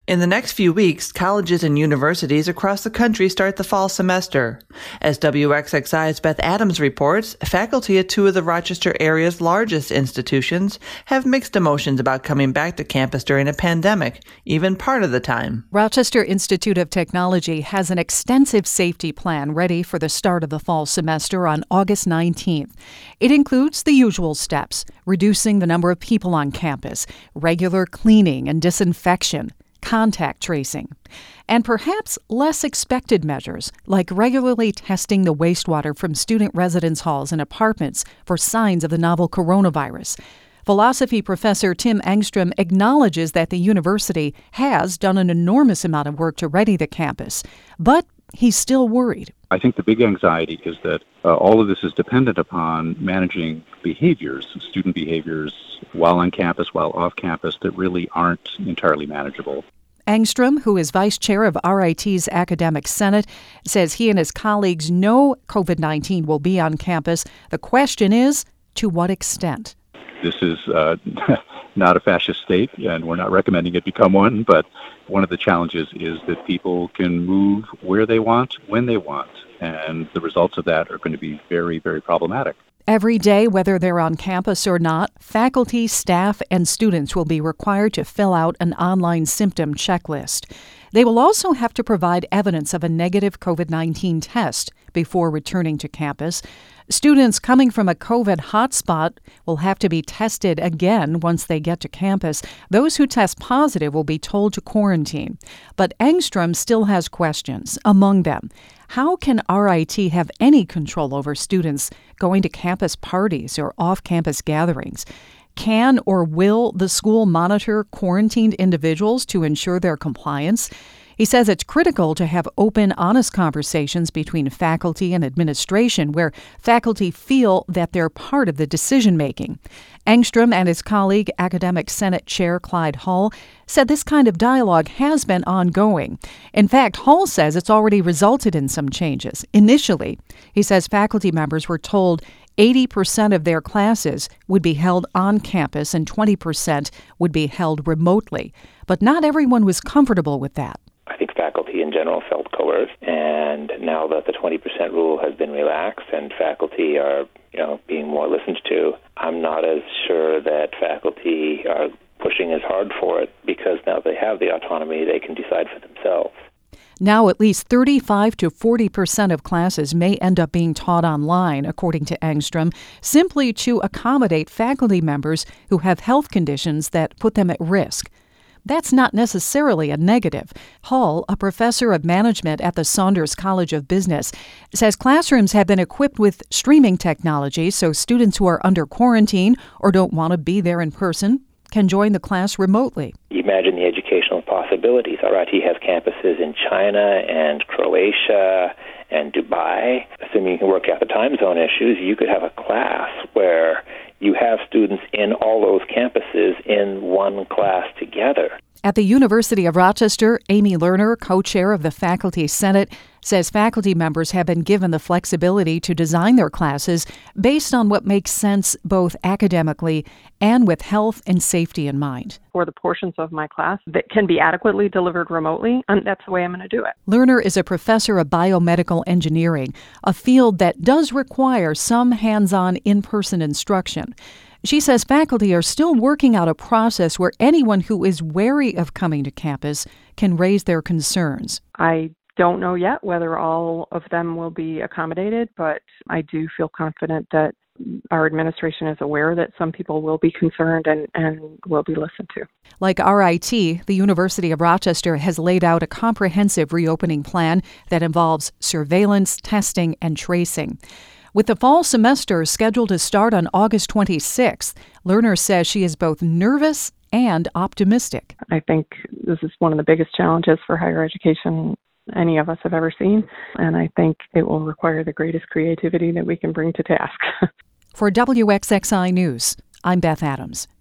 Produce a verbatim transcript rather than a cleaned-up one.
In the next few weeks, colleges and universities across the country start the fall semester. As W X X I's Beth Adams reports, faculty at two of the Rochester area's largest institutions have mixed emotions about coming back to campus during a pandemic, even part of the time. Rochester Institute of Technology has an extensive safety plan ready for the start of the fall semester on August nineteenth. It includes the usual steps: reducing the number of people on campus, regular cleaning and disinfection, contact tracing, and perhaps less expected measures like regularly testing the wastewater from student residence halls and apartments for signs of the novel coronavirus. Philosophy professor Tim Engstrom acknowledges that the university has done an enormous amount of work to ready the campus, but he's still worried. I think the big anxiety is that uh, all of this is dependent upon managing behaviors, student behaviors, while on campus, while off campus, that really aren't entirely manageable. Engstrom, who is vice chair of R I T's Academic Senate, says he and his colleagues know COVID nineteen will be on campus. The question is, to what extent? This is uh, not a fascist state, and we're not recommending it become one, but one of the challenges is that people can move where they want, when they want, and the results of that are going to be very, very problematic. Every day, whether they're on campus or not, faculty, staff, and students will be required to fill out an online symptom checklist. They will also have to provide evidence of a negative COVID nineteen test before returning to campus. Students coming from a COVID hotspot will have to be tested again once they get to campus. Those who test positive will be told to quarantine. But Engstrom still has questions. Among them, how can R I T have any control over students going to campus parties or off-campus gatherings? Can or will the school monitor quarantined individuals to ensure their compliance? He says it's critical to have open, honest conversations between faculty and administration where faculty feel that they're part of the decision-making. Engstrom and his colleague, Academic Senate Chair Clyde Hall, said this kind of dialogue has been ongoing. In fact, Hall says it's already resulted in some changes. Initially, he says faculty members were told eighty percent of their classes would be held on campus and twenty percent would be held remotely. But not everyone was comfortable with that. I think faculty in general felt coerced, and now that the twenty percent rule has been relaxed and faculty are, you know, being more listened to, I'm not as sure that faculty are pushing as hard for it, because now they have the autonomy, they can decide for themselves. Now at least thirty-five to forty percent of classes may end up being taught online, according to Engstrom, simply to accommodate faculty members who have health conditions that put them at risk. That's not necessarily a negative. Hall, a professor of management at the Saunders College of Business, says classrooms have been equipped with streaming technology so students who are under quarantine or don't want to be there in person can join the class remotely. Imagine the educational possibilities. R I T has campuses in China and Croatia and Dubai. Assuming you can work out the time zone issues, you could have a class where you have students in all those campuses in one class together. At the University of Rochester, Amy Lerner, co-chair of the Faculty Senate, says faculty members have been given the flexibility to design their classes based on what makes sense both academically and with health and safety in mind. For the portions of my class that can be adequately delivered remotely, and that's the way I'm going to do it. Lerner is a professor of biomedical engineering, a field that does require some hands-on in-person instruction. She says faculty are still working out a process where anyone who is wary of coming to campus can raise their concerns. I don't know yet whether all of them will be accommodated, but I do feel confident that our administration is aware that some people will be concerned and, and will be listened to. Like R I T, the University of Rochester has laid out a comprehensive reopening plan that involves surveillance, testing, and tracing. With the fall semester scheduled to start on August twenty-sixth, Lerner says she is both nervous and optimistic. I think this is one of the biggest challenges for higher education any of us have ever seen, and I think it will require the greatest creativity that we can bring to task. For W X X I News, I'm Beth Adams.